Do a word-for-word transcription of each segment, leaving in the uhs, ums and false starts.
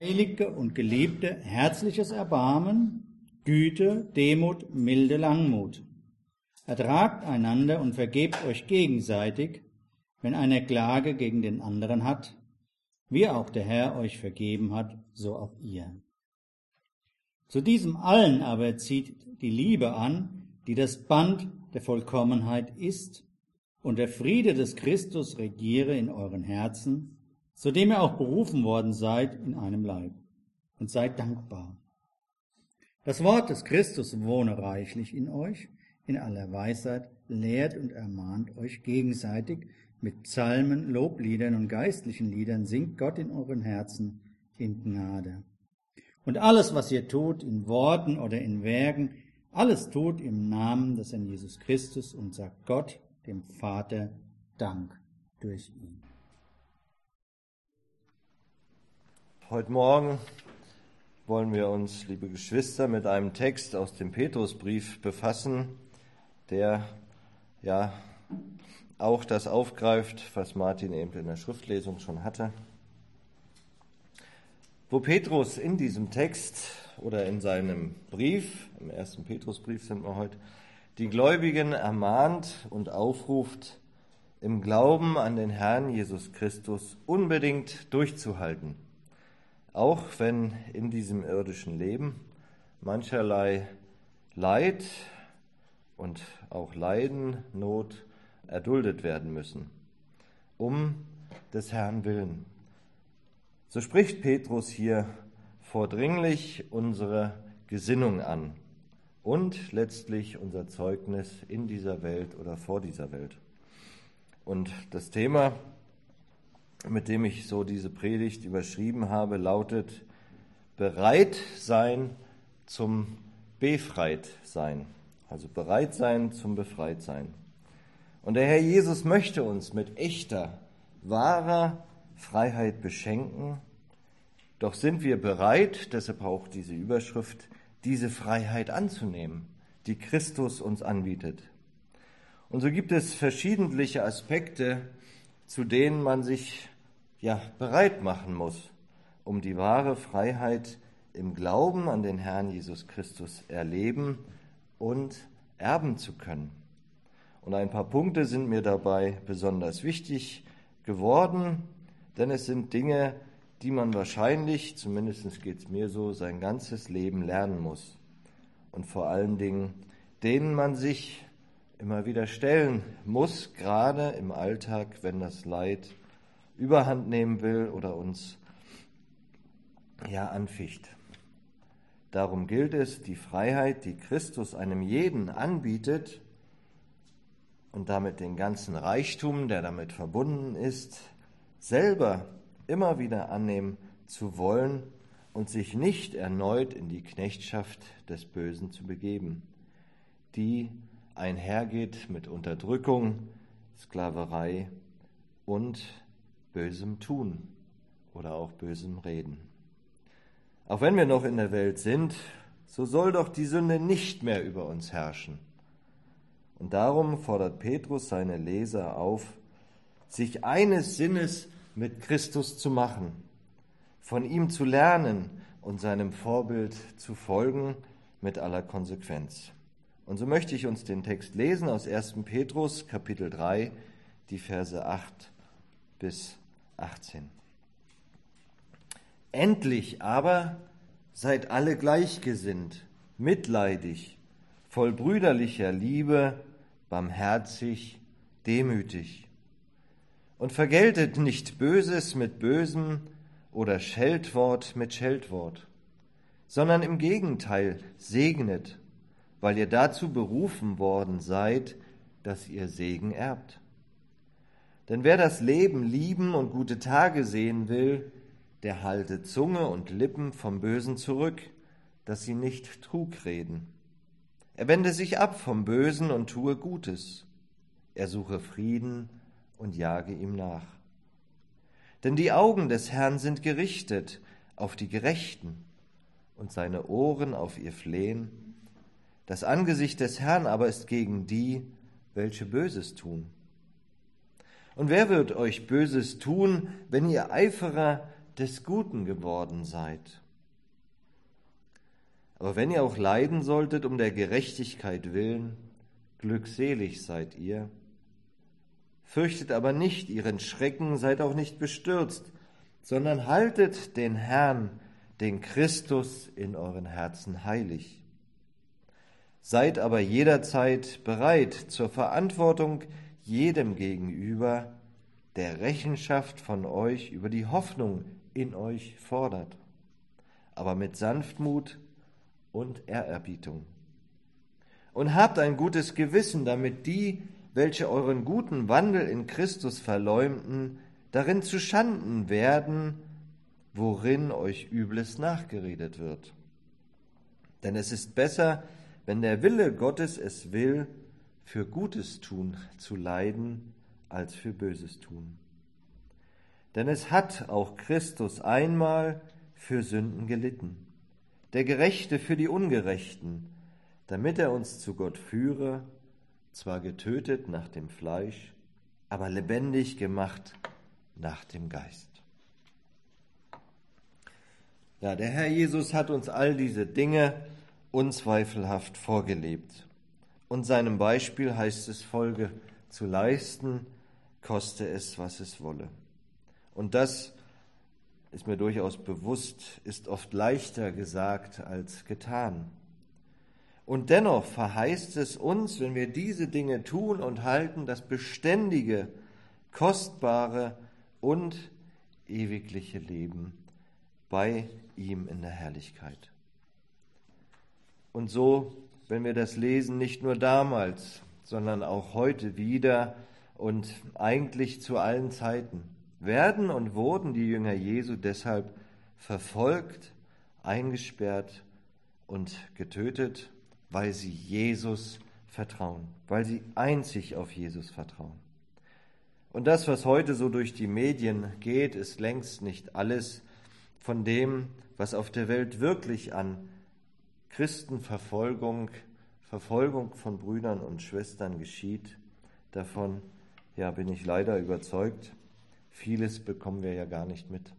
Heilige und Geliebte, herzliches Erbarmen, Güte, Demut, milde Langmut. Ertragt einander und vergebt euch gegenseitig, wenn einer Klage gegen den anderen hat, wie auch der Herr euch vergeben hat, so auch ihr. Zu diesem allen aber zieht die Liebe an, die das Band der Vollkommenheit ist, und der Friede des Christus regiere in euren Herzen, zu dem ihr auch berufen worden seid in einem Leib. Und seid dankbar. Das Wort des Christus wohne reichlich in euch, in aller Weisheit, lehrt und ermahnt euch gegenseitig mit Psalmen, Lobliedern und geistlichen Liedern, singt Gott in euren Herzen in Gnade. Und alles, was ihr tut, in Worten oder in Werken, alles tut im Namen des Herrn Jesus Christus und sagt Gott, dem Vater, Dank durch ihn. Heute Morgen wollen wir uns, liebe Geschwister, mit einem Text aus dem Petrusbrief befassen, der ja auch das aufgreift, was Martin eben in der Schriftlesung schon hatte. Wo Petrus in diesem Text oder in seinem Brief, im ersten Petrusbrief sind wir heute, die Gläubigen ermahnt und aufruft, im Glauben an den Herrn Jesus Christus unbedingt durchzuhalten. Auch wenn in diesem irdischen Leben mancherlei Leid und auch Leiden, Not erduldet werden müssen, um des Herrn willen. So spricht Petrus hier vordringlich unsere Gesinnung an und letztlich unser Zeugnis in dieser Welt oder vor dieser Welt. Und das Thema, mit dem ich so diese Predigt überschrieben habe, lautet bereit sein zum befreit sein. Also bereit sein zum befreit sein. Und der Herr Jesus möchte uns mit echter, wahrer Freiheit beschenken. Doch sind wir bereit, deshalb auch diese Überschrift, diese Freiheit anzunehmen, die Christus uns anbietet. Und so gibt es verschiedentliche Aspekte, zu denen man sich ja bereit machen muss, um die wahre Freiheit im Glauben an den Herrn Jesus Christus erleben und erben zu können. Und ein paar Punkte sind mir dabei besonders wichtig geworden, denn es sind Dinge, die man wahrscheinlich, zumindest geht es mir so, sein ganzes Leben lernen muss. Und vor allen Dingen, denen man sich immer wieder stellen muss, gerade im Alltag, wenn das Leid Überhand nehmen will oder uns ja anficht. Darum gilt es, die Freiheit, die Christus einem jeden anbietet und damit den ganzen Reichtum, der damit verbunden ist, selber immer wieder annehmen zu wollen und sich nicht erneut in die Knechtschaft des Bösen zu begeben, die einhergeht mit Unterdrückung, Sklaverei und bösem Tun oder auch bösem Reden. Auch wenn wir noch in der Welt sind, so soll doch die Sünde nicht mehr über uns herrschen. Und darum fordert Petrus seine Leser auf, sich eines Sinnes mit Christus zu machen, von ihm zu lernen und seinem Vorbild zu folgen mit aller Konsequenz. Und so möchte ich uns den Text lesen aus ersten Petrus, Kapitel drei, die Verse acht bis achtzehn. Endlich aber seid alle gleichgesinnt, mitleidig, voll brüderlicher Liebe, barmherzig, demütig. Und vergeltet nicht Böses mit Bösem oder Scheltwort mit Scheltwort, sondern im Gegenteil segnet, weil ihr dazu berufen worden seid, dass ihr Segen erbt. Denn wer das Leben lieben und gute Tage sehen will, der halte Zunge und Lippen vom Bösen zurück, dass sie nicht Trug reden. Er wende sich ab vom Bösen und tue Gutes. Er suche Frieden und jage ihm nach. Denn die Augen des Herrn sind gerichtet auf die Gerechten und seine Ohren auf ihr Flehen. Das Angesicht des Herrn aber ist gegen die, welche Böses tun. Und wer wird euch Böses tun, wenn ihr Eiferer des Guten geworden seid. Aber wenn ihr auch leiden solltet um der Gerechtigkeit willen, glückselig seid ihr. Fürchtet aber nicht ihren Schrecken, seid auch nicht bestürzt, sondern haltet den Herrn, den Christus, in euren Herzen heilig. Seid aber jederzeit bereit zur Verantwortung jedem gegenüber, der Rechenschaft von euch über die Hoffnung in euch fordert, aber mit Sanftmut und Ehrerbietung. Und habt ein gutes Gewissen, damit die, welche euren guten Wandel in Christus verleumden, darin zuschanden werden, worin euch Übles nachgeredet wird. Denn es ist besser, wenn der Wille Gottes es will, für Gutes tun zu leiden, als für Böses tun. Denn es hat auch Christus einmal für Sünden gelitten, der Gerechte für die Ungerechten, damit er uns zu Gott führe, zwar getötet nach dem Fleisch, aber lebendig gemacht nach dem Geist. Ja, der Herr Jesus hat uns all diese Dinge unzweifelhaft vorgelebt. Und seinem Beispiel heißt es, Folge zu leisten, koste es, was es wolle. Und das ist mir durchaus bewusst, ist oft leichter gesagt als getan. Und dennoch verheißt es uns, wenn wir diese Dinge tun und halten, das beständige, kostbare und ewigliche Leben bei ihm in der Herrlichkeit. Und so, wenn wir das lesen, nicht nur damals, sondern auch heute wieder und eigentlich zu allen Zeiten, werden und wurden die Jünger Jesu deshalb verfolgt, eingesperrt und getötet, weil sie Jesus vertrauen, weil sie einzig auf Jesus vertrauen. Und das, was heute so durch die Medien geht, ist längst nicht alles von dem, was auf der Welt wirklich an Christenverfolgung, Verfolgung von Brüdern und Schwestern geschieht. Davon, ja, bin ich leider überzeugt. Vieles bekommen wir ja gar nicht mit.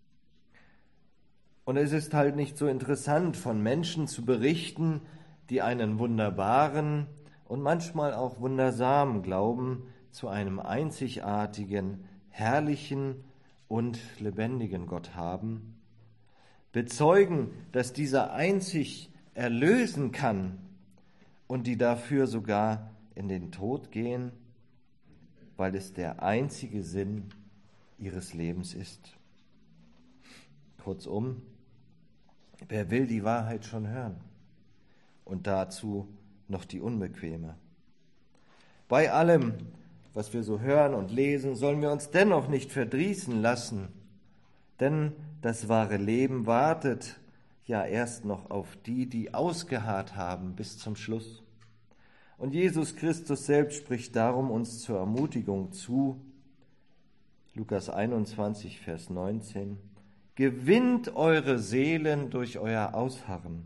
Und es ist halt nicht so interessant, von Menschen zu berichten, die einen wunderbaren und manchmal auch wundersamen Glauben zu einem einzigartigen, herrlichen und lebendigen Gott haben, bezeugen, dass dieser einzig erlösen kann und die dafür sogar in den Tod gehen, weil es der einzige Sinn ihres Lebens ist. Kurzum, wer will die Wahrheit schon hören? Und dazu noch die unbequeme. Bei allem, was wir so hören und lesen, sollen wir uns dennoch nicht verdrießen lassen, denn das wahre Leben wartet ja erst noch auf die, die ausgeharrt haben bis zum Schluss. Und Jesus Christus selbst spricht darum uns zur Ermutigung zu, Lukas einundzwanzig, Vers neunzehn, gewinnt eure Seelen durch euer Ausharren.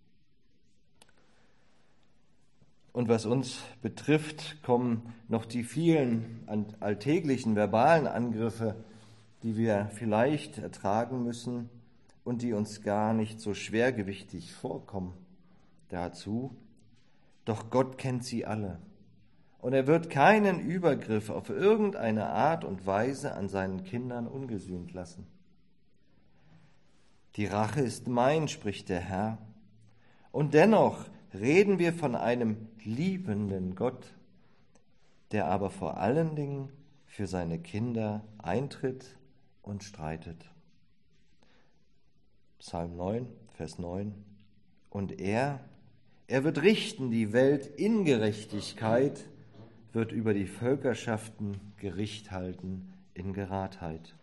Und was uns betrifft, kommen noch die vielen alltäglichen verbalen Angriffe, die wir vielleicht ertragen müssen und die uns gar nicht so schwergewichtig vorkommen, dazu. Doch Gott kennt sie alle. Und er wird keinen Übergriff auf irgendeine Art und Weise an seinen Kindern ungesühnt lassen. Die Rache ist mein, spricht der Herr. Und dennoch reden wir von einem liebenden Gott, der aber vor allen Dingen für seine Kinder eintritt und streitet. Psalm neun, Vers neun. Und er, er wird richten die Welt in Gerechtigkeit, wird über die Völkerschaften Gericht halten in Geradheit.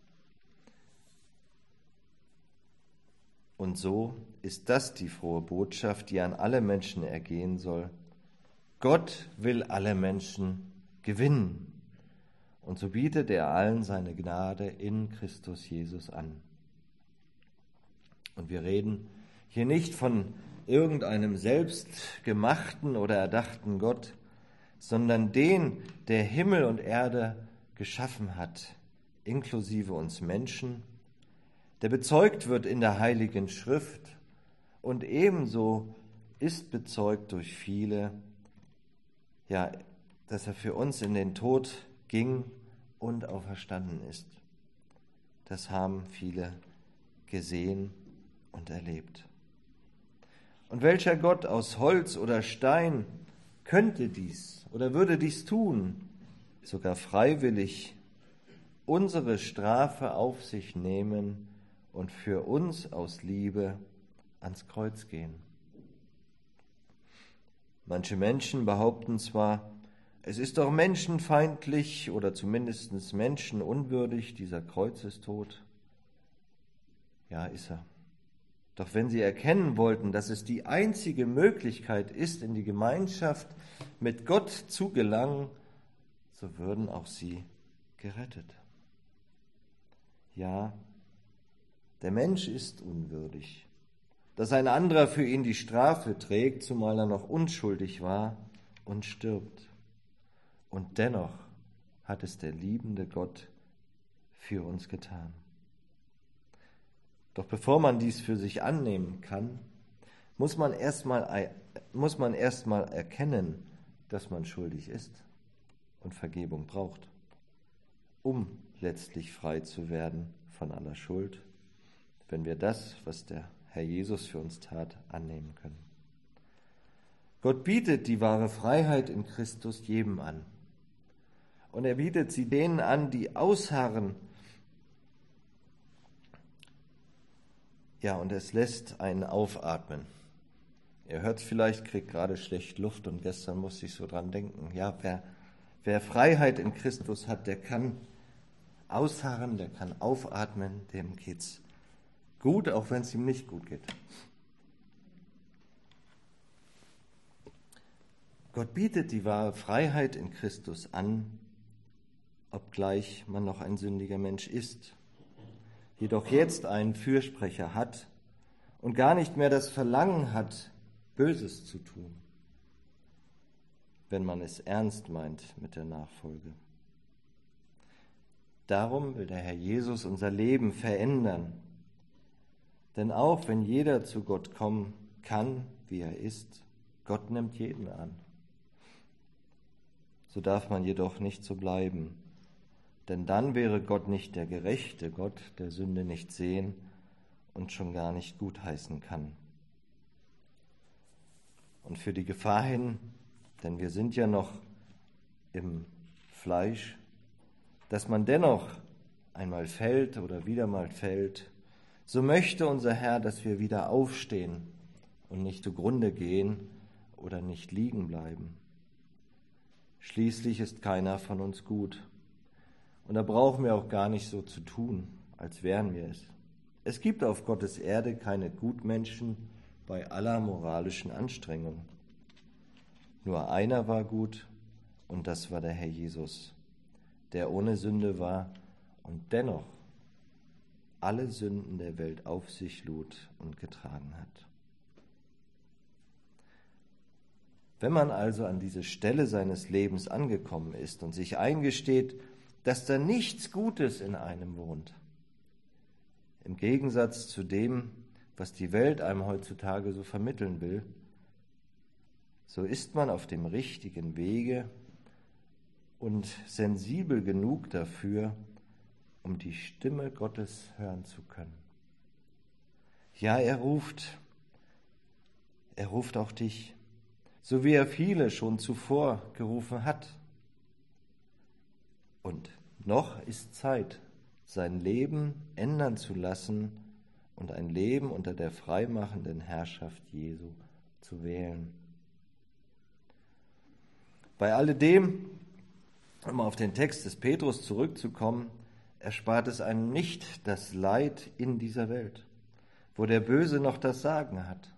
Und so ist das die frohe Botschaft, die an alle Menschen ergehen soll. Gott will alle Menschen gewinnen. Und so bietet er allen seine Gnade in Christus Jesus an. Und wir reden hier nicht von irgendeinem selbstgemachten oder erdachten Gott, sondern den, der Himmel und Erde geschaffen hat, inklusive uns Menschen, der bezeugt wird in der Heiligen Schrift und ebenso ist bezeugt durch viele, ja, dass er für uns in den Tod ging und auferstanden ist. Das haben viele gesehen und erlebt. Und welcher Gott aus Holz oder Stein könnte dies oder würde dies tun, sogar freiwillig unsere Strafe auf sich nehmen und für uns aus Liebe ans Kreuz gehen? Manche Menschen behaupten zwar, es ist doch menschenfeindlich oder zumindest menschenunwürdig, dieser Kreuzestod. Ja, ist er. Doch wenn sie erkennen wollten, dass es die einzige Möglichkeit ist, in die Gemeinschaft mit Gott zu gelangen, so würden auch sie gerettet. Ja, der Mensch ist unwürdig. Dass ein anderer für ihn die Strafe trägt, zumal er noch unschuldig war und stirbt. Und dennoch hat es der liebende Gott für uns getan. Doch bevor man dies für sich annehmen kann, muss man erstmal muss man erstmal erkennen, dass man schuldig ist und Vergebung braucht, um letztlich frei zu werden von aller Schuld, wenn wir das, was der Herr Jesus für uns tat, annehmen können. Gott bietet die wahre Freiheit in Christus jedem an. Und er bietet sie denen an, die ausharren. Ja, und es lässt einen aufatmen. Ihr hört es vielleicht, kriegt gerade schlecht Luft und gestern musste ich so dran denken. Ja, wer, wer Freiheit in Christus hat, der kann ausharren, der kann aufatmen, dem geht's gut, auch wenn es ihm nicht gut geht. Gott bietet die wahre Freiheit in Christus an, obgleich man noch ein sündiger Mensch ist, jedoch jetzt einen Fürsprecher hat und gar nicht mehr das Verlangen hat, Böses zu tun, wenn man es ernst meint mit der Nachfolge. Darum will der Herr Jesus unser Leben verändern. Denn auch wenn jeder zu Gott kommen kann, wie er ist, Gott nimmt jeden an. So darf man jedoch nicht so bleiben, denn dann wäre Gott nicht der gerechte Gott, der Sünde nicht sehen und schon gar nicht gutheißen kann. Und für die Gefahr hin, denn wir sind ja noch im Fleisch, dass man dennoch einmal fällt oder wieder mal fällt, so möchte unser Herr, dass wir wieder aufstehen und nicht zugrunde gehen oder nicht liegen bleiben. Schließlich ist keiner von uns gut. Und da brauchen wir auch gar nicht so zu tun, als wären wir es. Es gibt auf Gottes Erde keine Gutmenschen bei aller moralischen Anstrengung. Nur einer war gut, und das war der Herr Jesus, der ohne Sünde war und dennoch alle Sünden der Welt auf sich lud und getragen hat. Wenn man also an diese Stelle seines Lebens angekommen ist und sich eingesteht, dass da nichts Gutes in einem wohnt, im Gegensatz zu dem, was die Welt einem heutzutage so vermitteln will, so ist man auf dem richtigen Wege und sensibel genug dafür, um die Stimme Gottes hören zu können. Ja, er ruft, er ruft auch dich, so wie er viele schon zuvor gerufen hat. Und noch ist Zeit, sein Leben ändern zu lassen und ein Leben unter der freimachenden Herrschaft Jesu zu wählen. Bei alledem, um auf den Text des Petrus zurückzukommen, erspart es einem nicht das Leid in dieser Welt, wo der Böse noch das Sagen hat.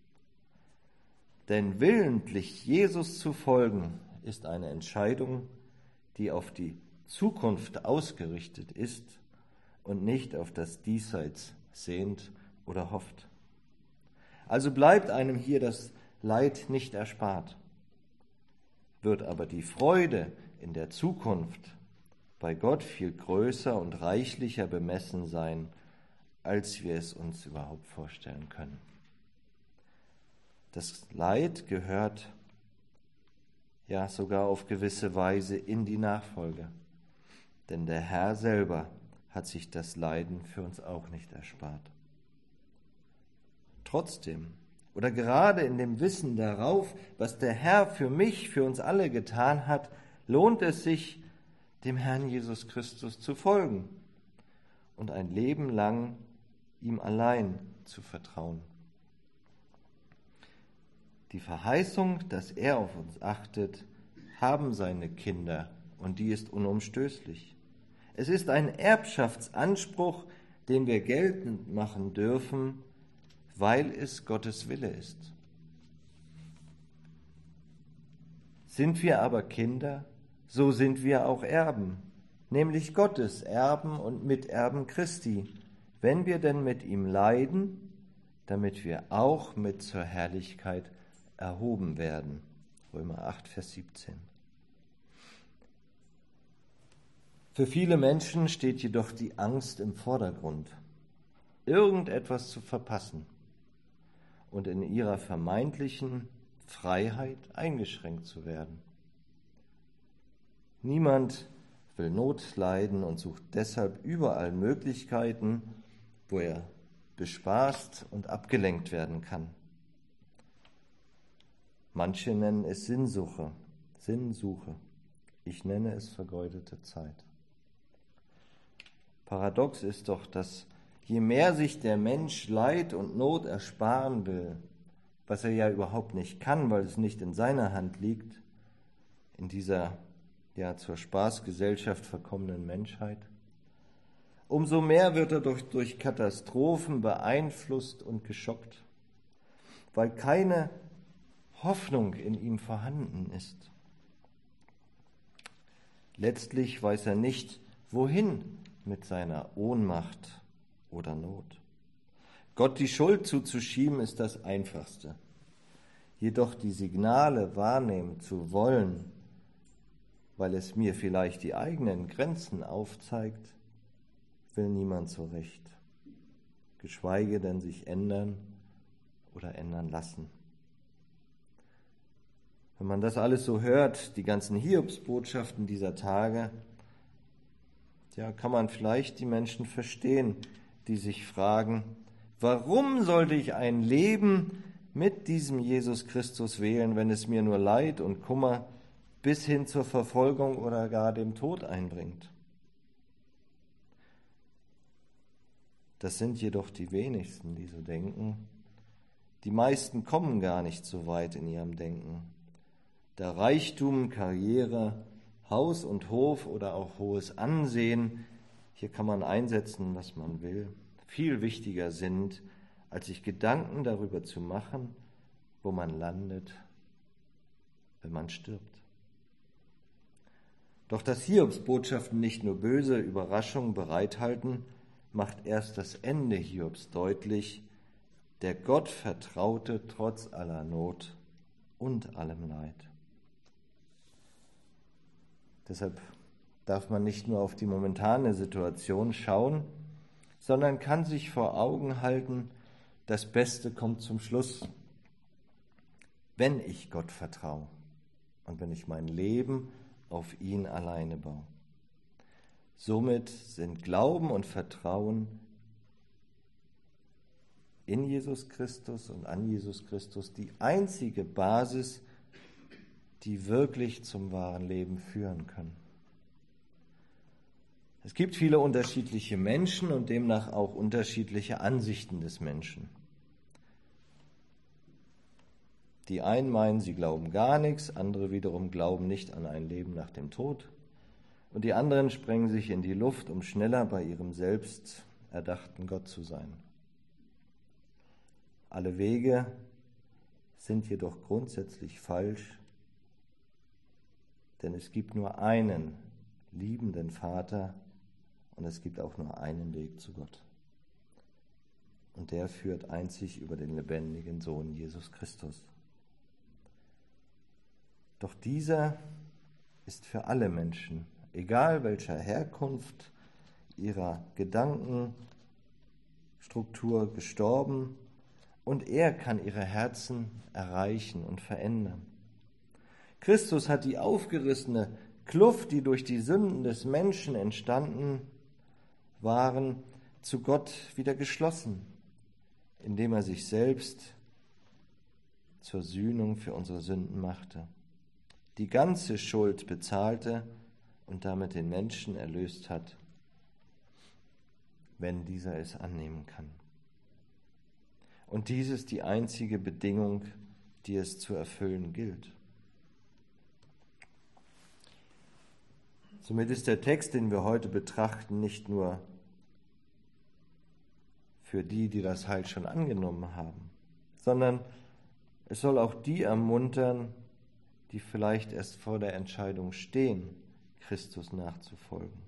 Denn willentlich Jesus zu folgen, ist eine Entscheidung, die auf die Zukunft ausgerichtet ist und nicht auf das Diesseits sehnt oder hofft. Also bleibt einem hier das Leid nicht erspart, wird aber die Freude in der Zukunft bei Gott viel größer und reichlicher bemessen sein als wir es uns überhaupt vorstellen können. Das Leid gehört ja sogar auf gewisse Weise in die Nachfolge, denn der Herr selber hat sich das Leiden für uns auch nicht erspart. Trotzdem, oder gerade in dem Wissen darauf, was der Herr für mich, für uns alle getan hat, lohnt es sich, dem Herrn Jesus Christus zu folgen und ein Leben lang ihm allein zu vertrauen. Die Verheißung, dass er auf uns achtet, haben seine Kinder, und die ist unumstößlich. Es ist ein Erbschaftsanspruch, den wir geltend machen dürfen, weil es Gottes Wille ist. Sind wir aber Kinder, so sind wir auch Erben, nämlich Gottes Erben und Miterben Christi, wenn wir denn mit ihm leiden, damit wir auch mit zur Herrlichkeit erhoben werden. Römer acht, Vers siebzehn. Für viele Menschen steht jedoch die Angst im Vordergrund, irgendetwas zu verpassen und in ihrer vermeintlichen Freiheit eingeschränkt zu werden. Niemand will Not leiden und sucht deshalb überall Möglichkeiten, wo er bespaßt und abgelenkt werden kann. Manche nennen es Sinnsuche, Sinnsuche. Ich nenne es vergeudete Zeit. Paradox ist doch, dass je mehr sich der Mensch Leid und Not ersparen will, was er ja überhaupt nicht kann, weil es nicht in seiner Hand liegt, in dieser ja zur Spaßgesellschaft verkommenen Menschheit, umso mehr wird er durch, durch Katastrophen beeinflusst und geschockt, weil keine Hoffnung in ihm vorhanden ist. Letztlich weiß er nicht, wohin mit seiner Ohnmacht oder Not. Gott die Schuld zuzuschieben ist das Einfachste. Jedoch die Signale wahrnehmen zu wollen, weil es mir vielleicht die eigenen Grenzen aufzeigt, will niemand so recht, geschweige denn sich ändern oder ändern lassen. Wenn man das alles so hört, die ganzen Hiobsbotschaften dieser Tage, ja, kann man vielleicht die Menschen verstehen, die sich fragen, warum sollte ich ein Leben mit diesem Jesus Christus wählen, wenn es mir nur Leid und Kummer bis hin zur Verfolgung oder gar dem Tod einbringt? Das sind jedoch die wenigsten, die so denken. Die meisten kommen gar nicht so weit in ihrem Denken. Da Reichtum, Karriere, Haus und Hof oder auch hohes Ansehen, hier kann man einsetzen, was man will, viel wichtiger sind, als sich Gedanken darüber zu machen, wo man landet, wenn man stirbt. Doch dass Hiobs-Botschaften nicht nur böse Überraschungen bereithalten, macht erst das Ende Hiobs deutlich, der Gott vertraute trotz aller Not und allem Leid. Deshalb darf man nicht nur auf die momentane Situation schauen, sondern kann sich vor Augen halten, das Beste kommt zum Schluss, wenn ich Gott vertraue und wenn ich mein Leben auf ihn alleine baue. Somit sind Glauben und Vertrauen in Jesus Christus und an Jesus Christus die einzige Basis, die wirklich zum wahren Leben führen können. Es gibt viele unterschiedliche Menschen und demnach auch unterschiedliche Ansichten des Menschen. Die einen meinen, sie glauben gar nichts, andere wiederum glauben nicht an ein Leben nach dem Tod. Und die anderen sprengen sich in die Luft, um schneller bei ihrem selbst erdachten Gott zu sein. Alle Wege sind jedoch grundsätzlich falsch, denn es gibt nur einen liebenden Vater und es gibt auch nur einen Weg zu Gott. Und der führt einzig über den lebendigen Sohn Jesus Christus. Doch dieser ist für alle Menschen, egal welcher Herkunft, ihrer Gedanken, Struktur gestorben und er kann ihre Herzen erreichen und verändern. Christus hat die aufgerissene Kluft, die durch die Sünden des Menschen entstanden waren, zu Gott wieder geschlossen, indem er sich selbst zur Sühnung für unsere Sünden machte, die ganze Schuld bezahlte und damit den Menschen erlöst hat, wenn dieser es annehmen kann. Und dies ist die einzige Bedingung, die es zu erfüllen gilt. Somit ist der Text, den wir heute betrachten, nicht nur für die, die das Heil schon angenommen haben, sondern es soll auch die ermuntern, die vielleicht erst vor der Entscheidung stehen, Christus nachzufolgen.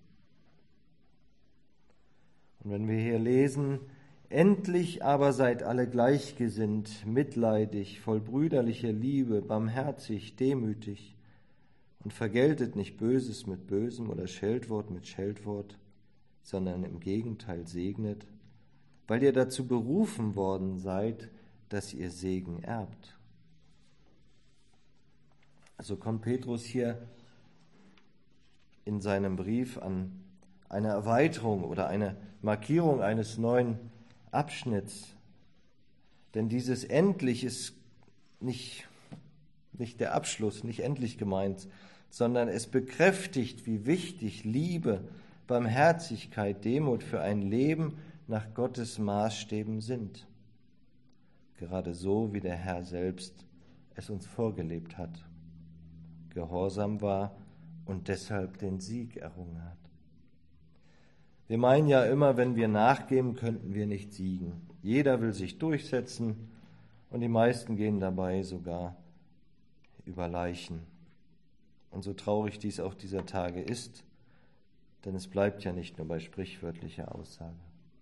Und wenn wir hier lesen, endlich aber seid alle gleichgesinnt, mitleidig, voll brüderlicher Liebe, barmherzig, demütig und vergeltet nicht Böses mit Bösem oder Scheltwort mit Scheltwort, sondern im Gegenteil segnet, weil ihr dazu berufen worden seid, dass ihr Segen erbt. Also kommt Petrus hier in seinem Brief an eine Erweiterung oder eine Markierung eines neuen Abschnitts. Denn dieses endlich ist nicht, nicht der Abschluss, nicht endlich gemeint, sondern es bekräftigt, wie wichtig Liebe, Barmherzigkeit, Demut für ein Leben nach Gottes Maßstäben sind. Gerade so, wie der Herr selbst es uns vorgelebt hat, gehorsam war und deshalb den Sieg errungen hat. Wir meinen ja immer, wenn wir nachgeben, könnten wir nicht siegen. Jeder will sich durchsetzen und die meisten gehen dabei sogar über Leichen. Und so traurig dies auch dieser Tage ist, denn es bleibt ja nicht nur bei sprichwörtlicher Aussage.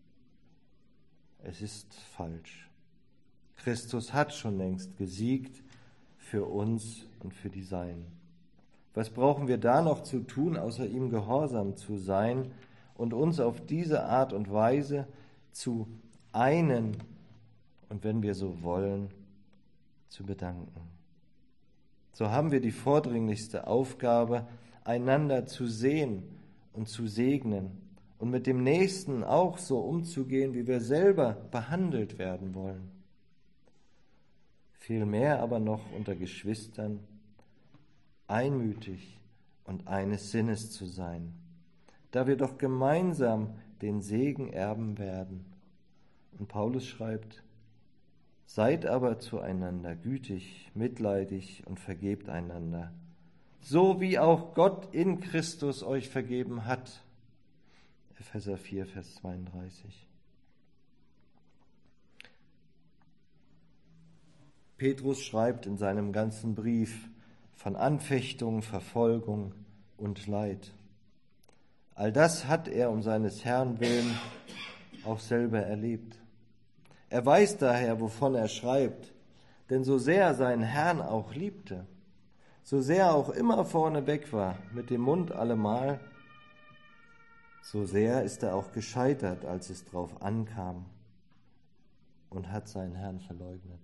Es ist falsch. Christus hat schon längst gesiegt für uns und für die Seinen. Was brauchen wir da noch zu tun, außer ihm gehorsam zu sein und uns auf diese Art und Weise zu einen und, wenn wir so wollen, zu bedanken? So haben wir die vordringlichste Aufgabe, einander zu sehen und zu segnen und mit dem Nächsten auch so umzugehen, wie wir selber behandelt werden wollen. Vielmehr aber noch unter Geschwistern einmütig und eines Sinnes zu sein, da wir doch gemeinsam den Segen erben werden. Und Paulus schreibt: Seid aber zueinander gütig, mitleidig und vergebt einander, so wie auch Gott in Christus euch vergeben hat. Epheser vier, Vers zweiunddreißig. Petrus schreibt in seinem ganzen Brief von Anfechtung, Verfolgung und Leid. All das hat er um seines Herrn willen auch selber erlebt. Er weiß daher, wovon er schreibt, denn so sehr er seinen Herrn auch liebte, so sehr er auch immer vorneweg war, mit dem Mund allemal, so sehr ist er auch gescheitert, als es drauf ankam, und hat seinen Herrn verleugnet.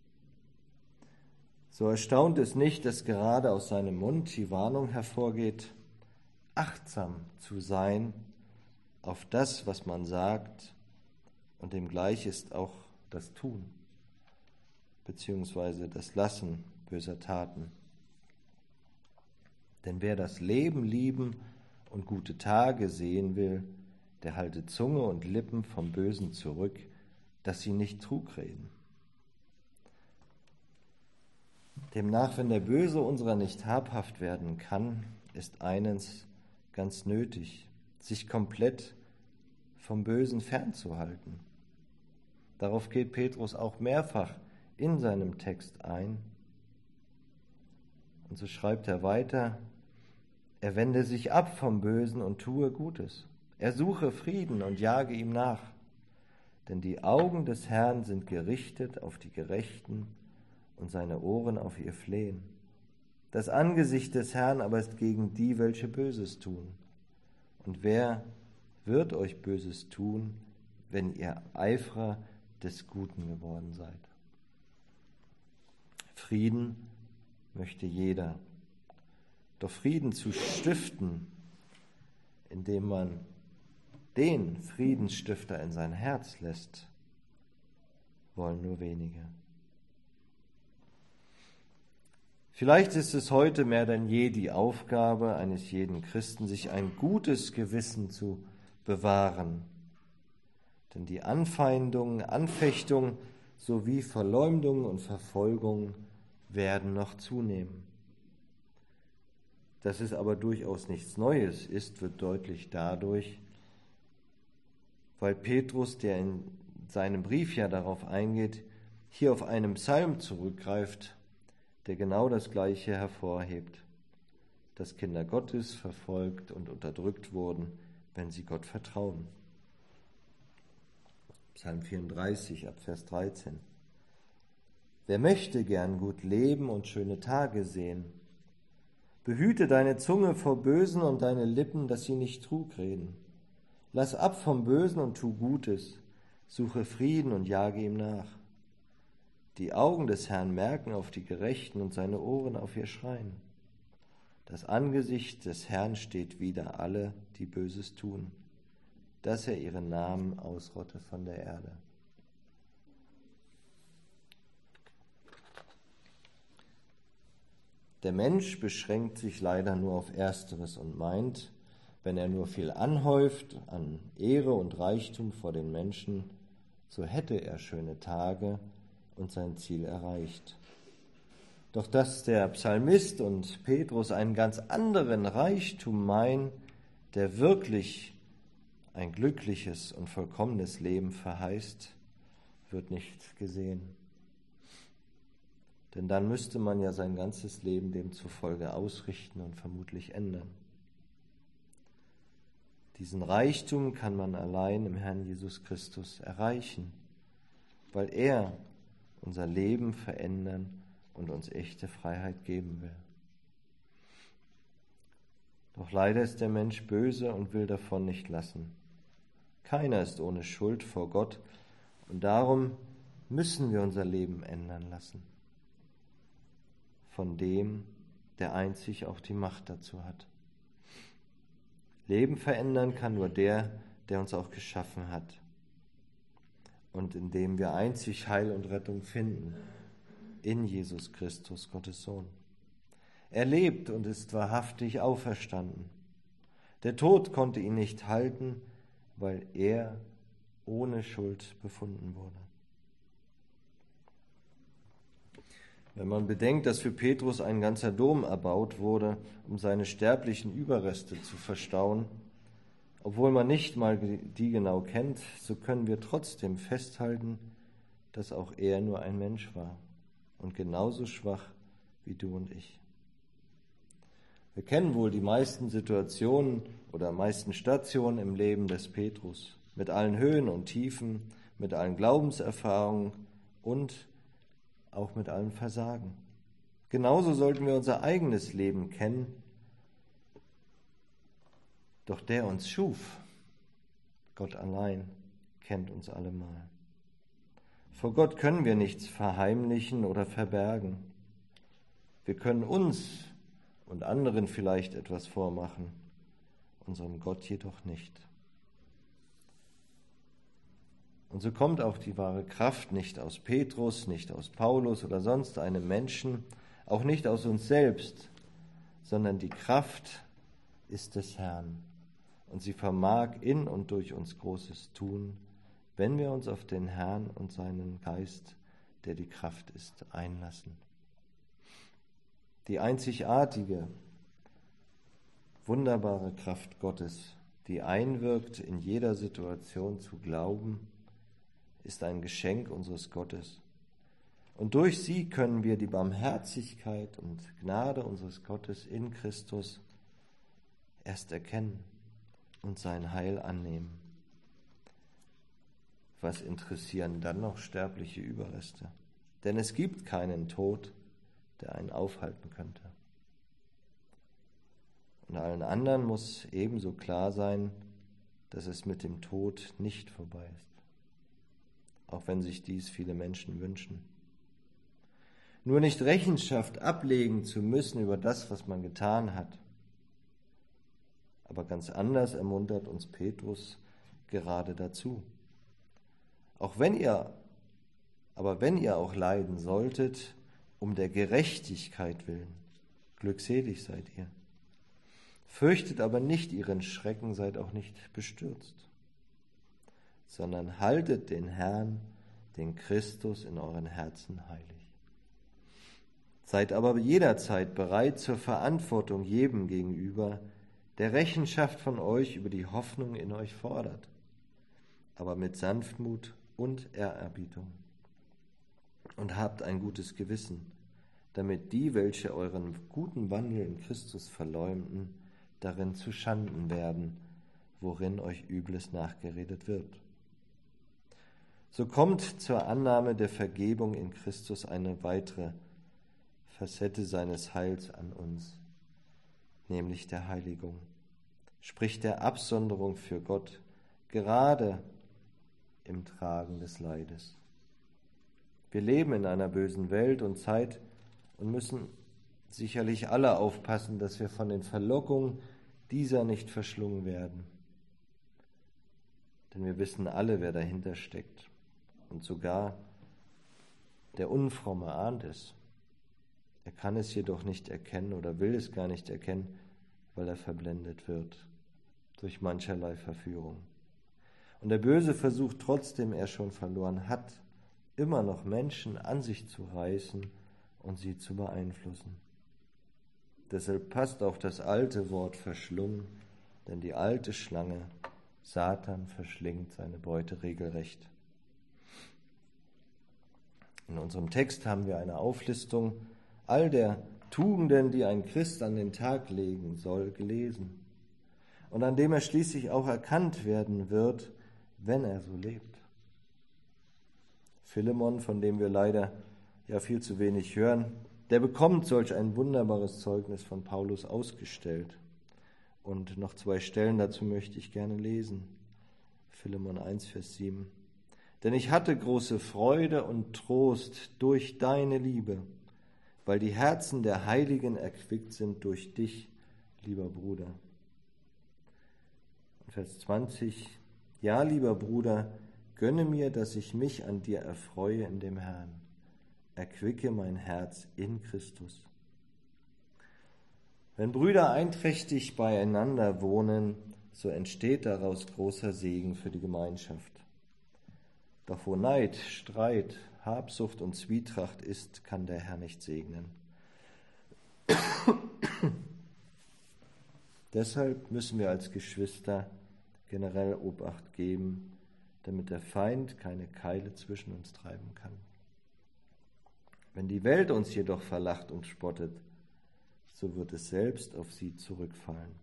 So erstaunt es nicht, dass gerade aus seinem Mund die Warnung hervorgeht, achtsam zu sein auf das, was man sagt, und dem gleich ist auch das Tun, beziehungsweise das Lassen böser Taten. Denn wer das Leben lieben und gute Tage sehen will, der halte Zunge und Lippen vom Bösen zurück, dass sie nicht Trug reden. Demnach, wenn der Böse unserer nicht habhaft werden kann, ist eines ganz nötig, sich komplett vom Bösen fernzuhalten. Darauf geht Petrus auch mehrfach in seinem Text ein. Und so schreibt er weiter: Er wende sich ab vom Bösen und tue Gutes. Er suche Frieden und jage ihm nach. Denn die Augen des Herrn sind gerichtet auf die Gerechten und seine Ohren auf ihr Flehen. Das Angesicht des Herrn aber ist gegen die, welche Böses tun. Und wer wird euch Böses tun, wenn ihr Eiferer des Guten geworden seid. Frieden möchte jeder. Doch Frieden zu stiften, indem man den Friedensstifter in sein Herz lässt, wollen nur wenige. Vielleicht ist es heute mehr denn je die Aufgabe eines jeden Christen, sich ein gutes Gewissen zu bewahren. Denn die Anfeindungen, Anfechtungen sowie Verleumdung und Verfolgung werden noch zunehmen. Dass es aber durchaus nichts Neues ist, wird deutlich dadurch, weil Petrus, der in seinem Brief ja darauf eingeht, hier auf einen Psalm zurückgreift, der genau das Gleiche hervorhebt, dass Kinder Gottes verfolgt und unterdrückt wurden, wenn sie Gott vertrauen. Psalm vierunddreißig, ab Vers dreizehn. Wer möchte gern gut leben und schöne Tage sehen? Behüte deine Zunge vor Bösen und deine Lippen, dass sie nicht Trug reden. Lass ab vom Bösen und tu Gutes, suche Frieden und jage ihm nach. Die Augen des Herrn merken auf die Gerechten und seine Ohren auf ihr Schreien. Das Angesicht des Herrn steht wider alle, die Böses tun, dass er ihren Namen ausrotte von der Erde. Der Mensch beschränkt sich leider nur auf Ersteres und meint, wenn er nur viel anhäuft an Ehre und Reichtum vor den Menschen, so hätte er schöne Tage und sein Ziel erreicht. Doch dass der Psalmist und Petrus einen ganz anderen Reichtum meinen, der wirklich ein glückliches und vollkommenes Leben verheißt, wird nicht gesehen. Denn dann müsste man ja sein ganzes Leben demzufolge ausrichten und vermutlich ändern. Diesen Reichtum kann man allein im Herrn Jesus Christus erreichen, weil er unser Leben verändern und uns echte Freiheit geben will. Doch leider ist der Mensch böse und will davon nicht lassen. Keiner ist ohne Schuld vor Gott und darum müssen wir unser Leben ändern lassen. Von dem, der einzig auch die Macht dazu hat. Leben verändern kann nur der, der uns auch geschaffen hat und in dem wir einzig Heil und Rettung finden, in Jesus Christus, Gottes Sohn. Er lebt und ist wahrhaftig auferstanden. Der Tod konnte ihn nicht halten, weil er ohne Schuld befunden wurde. Wenn man bedenkt, dass für Petrus ein ganzer Dom erbaut wurde, um seine sterblichen Überreste zu verstauen, obwohl man nicht mal die genau kennt, so können wir trotzdem festhalten, dass auch er nur ein Mensch war und genauso schwach wie du und ich. Wir kennen wohl die meisten Situationen oder meisten Stationen im Leben des Petrus, mit allen Höhen und Tiefen, mit allen Glaubenserfahrungen und auch mit allem Versagen. Genauso sollten wir unser eigenes Leben kennen. Doch der uns schuf, Gott allein, kennt uns allemal. Vor Gott können wir nichts verheimlichen oder verbergen. Wir können uns und anderen vielleicht etwas vormachen, unserem Gott jedoch nicht. Und so kommt auch die wahre Kraft nicht aus Petrus, nicht aus Paulus oder sonst einem Menschen, auch nicht aus uns selbst, sondern die Kraft ist des Herrn. Und sie vermag in und durch uns Großes tun, wenn wir uns auf den Herrn und seinen Geist, der die Kraft ist, einlassen. Die einzigartige, wunderbare Kraft Gottes, die einwirkt, in jeder Situation zu glauben, ist ein Geschenk unseres Gottes. Und durch sie können wir die Barmherzigkeit und Gnade unseres Gottes in Christus erst erkennen und sein Heil annehmen. Was interessieren dann noch sterbliche Überreste? Denn es gibt keinen Tod, der einen aufhalten könnte. Und allen anderen muss ebenso klar sein, dass es mit dem Tod nicht vorbei ist. auch wenn sich dies viele Menschen wünschen. Nur nicht Rechenschaft ablegen zu müssen über das, was man getan hat. Aber ganz anders ermuntert uns Petrus gerade dazu. Auch wenn ihr, aber wenn ihr auch leiden solltet, um der Gerechtigkeit willen, glückselig seid ihr. Fürchtet aber nicht ihren Schrecken, seid auch nicht bestürzt, sondern haltet den Herrn, den Christus in euren Herzen heilig. Seid aber jederzeit bereit zur Verantwortung jedem gegenüber, der Rechenschaft von euch über die Hoffnung in euch fordert, aber mit Sanftmut und Ehrerbietung. Und habt ein gutes Gewissen, damit die, welche euren guten Wandel in Christus verleumden, darin zu Schanden werden, worin euch Übles nachgeredet wird. So kommt zur Annahme der Vergebung in Christus eine weitere Facette seines Heils an uns, nämlich der Heiligung, sprich der Absonderung für Gott, gerade im Tragen des Leides. Wir leben in einer bösen Welt und Zeit und müssen sicherlich alle aufpassen, dass wir von den Verlockungen dieser nicht verschlungen werden. Denn wir wissen alle, wer dahinter steckt. Und sogar der Unfromme ahnt es. Er kann es jedoch nicht erkennen oder will es gar nicht erkennen, weil er verblendet wird durch mancherlei Verführung. Und der Böse versucht trotzdem, er schon verloren hat, immer noch Menschen an sich zu reißen und sie zu beeinflussen. Deshalb passt auf das alte Wort verschlungen, denn die alte Schlange, Satan, verschlingt seine Beute regelrecht. In unserem Text haben wir eine Auflistung all der Tugenden, die ein Christ an den Tag legen soll, gelesen und an dem er schließlich auch erkannt werden wird, wenn er so lebt. Philemon, von dem wir leider ja viel zu wenig hören, der bekommt solch ein wunderbares Zeugnis von Paulus ausgestellt. Und noch zwei Stellen dazu möchte ich gerne lesen. Philemon eins, Vers sieben. Denn ich hatte große Freude und Trost durch deine Liebe, weil die Herzen der Heiligen erquickt sind durch dich, lieber Bruder. Und Vers zwanzig. Ja, lieber Bruder, gönne mir, dass ich mich an dir erfreue in dem Herrn. Erquicke mein Herz in Christus. Wenn Brüder einträchtig beieinander wohnen, so entsteht daraus großer Segen für die Gemeinschaft. Doch wo Neid, Streit, Habsucht und Zwietracht ist, kann der Herr nicht segnen. Deshalb müssen wir als Geschwister generell Obacht geben, damit der Feind keine Keile zwischen uns treiben kann. Wenn die Welt uns jedoch verlacht und spottet, so wird es selbst auf sie zurückfallen.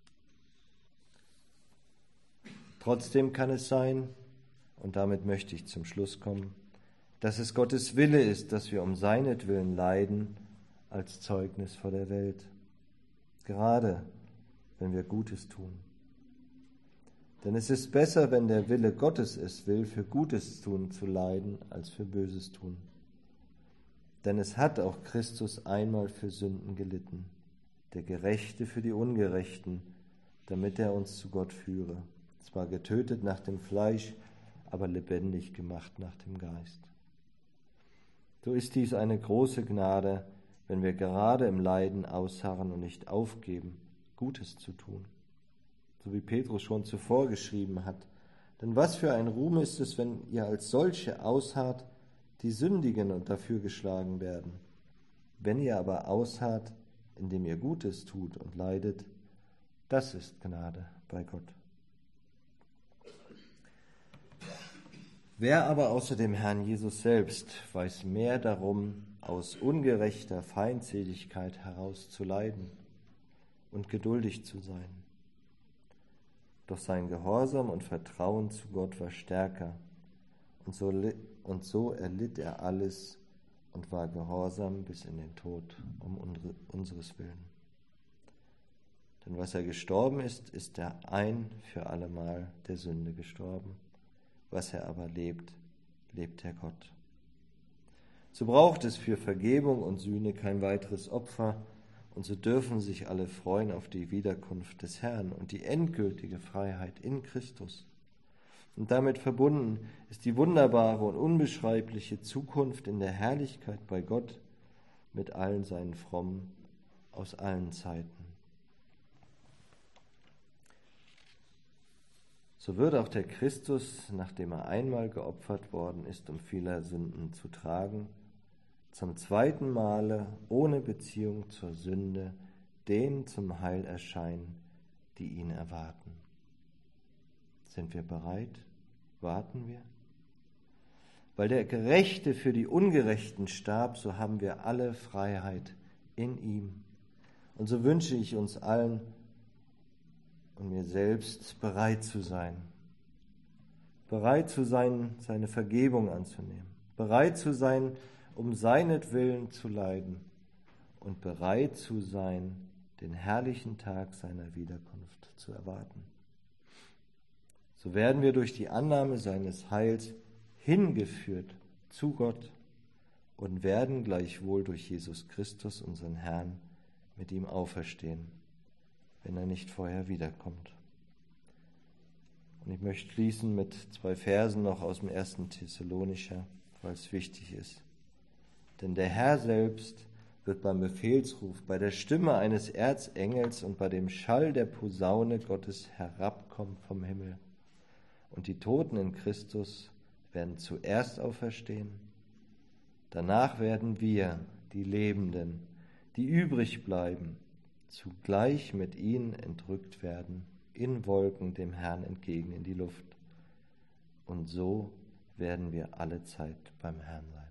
Trotzdem kann es sein, und damit möchte ich zum Schluss kommen, dass es Gottes Wille ist, dass wir um seinetwillen leiden als Zeugnis vor der Welt, gerade wenn wir Gutes tun. Denn es ist besser, wenn der Wille Gottes es will, für Gutes tun zu leiden, als für Böses tun. Denn es hat auch Christus einmal für Sünden gelitten, der Gerechte für die Ungerechten, damit er uns zu Gott führe, zwar getötet nach dem Fleisch, aber lebendig gemacht nach dem Geist. So ist dies eine große Gnade, wenn wir gerade im Leiden ausharren und nicht aufgeben, Gutes zu tun. So wie Petrus schon zuvor geschrieben hat. Denn was für ein Ruhm ist es, wenn ihr als solche ausharrt, die sündigen und dafür geschlagen werden. Wenn ihr aber ausharrt, indem ihr Gutes tut und leidet, das ist Gnade bei Gott. Wer aber außer dem Herrn Jesus selbst weiß mehr darum, aus ungerechter Feindseligkeit heraus zu leiden und geduldig zu sein. Doch sein Gehorsam und Vertrauen zu Gott war stärker, und so, und so erlitt er alles und war gehorsam bis in den Tod um unseres Willen. Denn was er gestorben ist, ist er ein für allemal der Sünde gestorben. Was er aber lebt, lebt der Gott. So braucht es für Vergebung und Sühne kein weiteres Opfer, und so dürfen sich alle freuen auf die Wiederkunft des Herrn und die endgültige Freiheit in Christus. Und damit verbunden ist die wunderbare und unbeschreibliche Zukunft in der Herrlichkeit bei Gott mit allen seinen Frommen aus allen Zeiten. So wird auch der Christus, nachdem er einmal geopfert worden ist, um vieler Sünden zu tragen, zum zweiten Male ohne Beziehung zur Sünde denen zum Heil erscheinen, die ihn erwarten. Sind wir bereit? Warten wir? Weil der Gerechte für die Ungerechten starb, so haben wir alle Freiheit in ihm. Und so wünsche ich uns allen und mir selbst bereit zu sein. Bereit zu sein, seine Vergebung anzunehmen. Bereit zu sein, um seinetwillen zu leiden. Und bereit zu sein, den herrlichen Tag seiner Wiederkunft zu erwarten. So werden wir durch die Annahme seines Heils hingeführt zu Gott und werden gleichwohl durch Jesus Christus, unseren Herrn, mit ihm auferstehen, wenn er nicht vorher wiederkommt. Und ich möchte schließen mit zwei Versen noch aus dem ersten Thessalonicher, weil es wichtig ist. Denn der Herr selbst wird beim Befehlsruf, bei der Stimme eines Erzengels und bei dem Schall der Posaune Gottes herabkommen vom Himmel. Und die Toten in Christus werden zuerst auferstehen. Danach werden wir, die Lebenden, die übrig bleiben, zugleich mit ihnen entrückt werden, in Wolken dem Herrn entgegen in die Luft. Und so werden wir alle Zeit beim Herrn sein.